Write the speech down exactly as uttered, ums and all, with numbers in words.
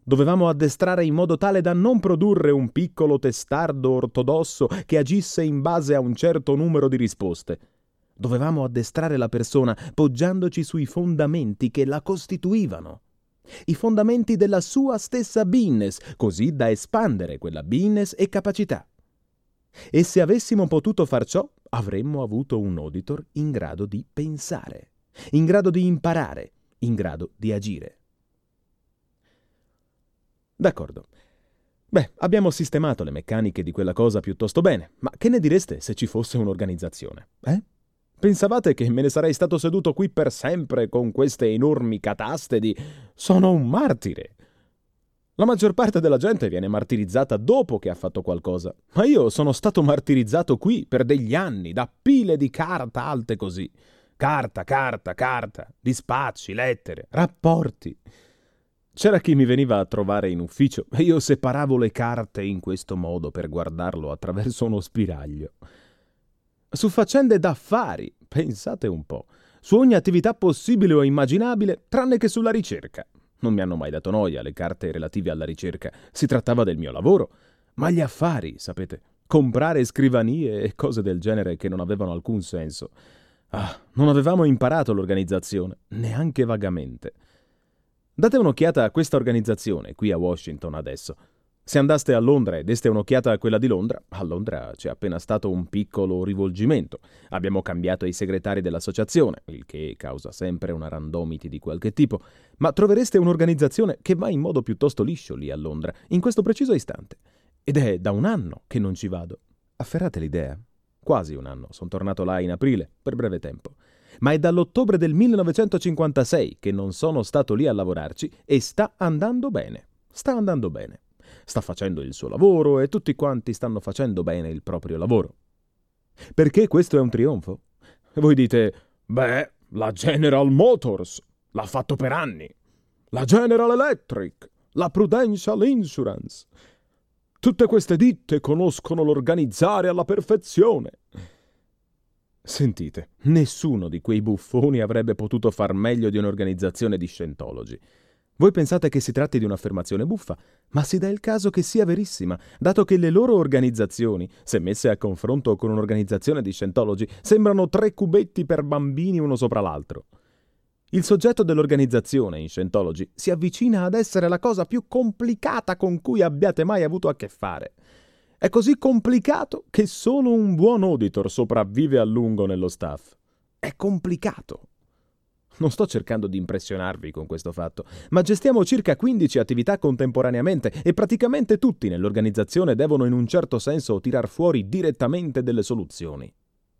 Dovevamo addestrare in modo tale da non produrre un piccolo testardo ortodosso che agisse in base a un certo numero di risposte. Dovevamo addestrare la persona poggiandoci sui fondamenti che la costituivano, i fondamenti della sua stessa business, così da espandere quella business e capacità. E se avessimo potuto far ciò, avremmo avuto un auditor in grado di pensare, in grado di imparare, in grado di agire. D'accordo. Beh, abbiamo sistemato le meccaniche di quella cosa piuttosto bene, ma che ne direste se ci fosse un'organizzazione? Eh? Pensavate che me ne sarei stato seduto qui per sempre con queste enormi catastedi? Sono un martire. La maggior parte della gente viene martirizzata dopo che ha fatto qualcosa, ma io sono stato martirizzato qui per degli anni, da pile di carta alte così. Carta, carta, carta, dispacci, lettere, rapporti. C'era chi mi veniva a trovare in ufficio e io separavo le carte in questo modo per guardarlo attraverso uno spiraglio. Su faccende d'affari, pensate un po', su ogni attività possibile o immaginabile, tranne che sulla ricerca. Non mi hanno mai dato noia le carte relative alla ricerca, si trattava del mio lavoro, ma gli affari, sapete, comprare scrivanie e cose del genere che non avevano alcun senso. Ah, non avevamo imparato l'organizzazione, neanche vagamente. Date un'occhiata a questa organizzazione qui a Washington adesso. Se andaste a Londra e deste un'occhiata a quella di Londra, a Londra c'è appena stato un piccolo rivolgimento. Abbiamo cambiato i segretari dell'associazione, il che causa sempre una randomity di qualche tipo, ma trovereste un'organizzazione che va in modo piuttosto liscio lì a Londra, in questo preciso istante. Ed è da un anno che non ci vado. Afferrate l'idea? Quasi un anno, sono tornato là in aprile, per breve tempo. Ma è dall'ottobre del millenovecentocinquantasei che non sono stato lì a lavorarci e sta andando bene. Sta andando bene. Sta facendo il suo lavoro e tutti quanti stanno facendo bene il proprio lavoro. Perché questo è un trionfo? E voi dite, beh, la General Motors l'ha fatto per anni, la General Electric, la Prudential Insurance. Tutte queste ditte conoscono l'organizzare alla perfezione. Sentite, nessuno di quei buffoni avrebbe potuto far meglio di un'organizzazione di Scientology. Voi pensate che si tratti di un'affermazione buffa, ma si dà il caso che sia verissima, dato che le loro organizzazioni, se messe a confronto con un'organizzazione di Scientology, sembrano tre cubetti per bambini uno sopra l'altro. Il soggetto dell'organizzazione in Scientology si avvicina ad essere la cosa più complicata con cui abbiate mai avuto a che fare. È così complicato che solo un buon auditor sopravvive a lungo nello staff. È complicato. Non sto cercando di impressionarvi con questo fatto, ma gestiamo circa quindici attività contemporaneamente e praticamente tutti nell'organizzazione devono in un certo senso tirar fuori direttamente delle soluzioni.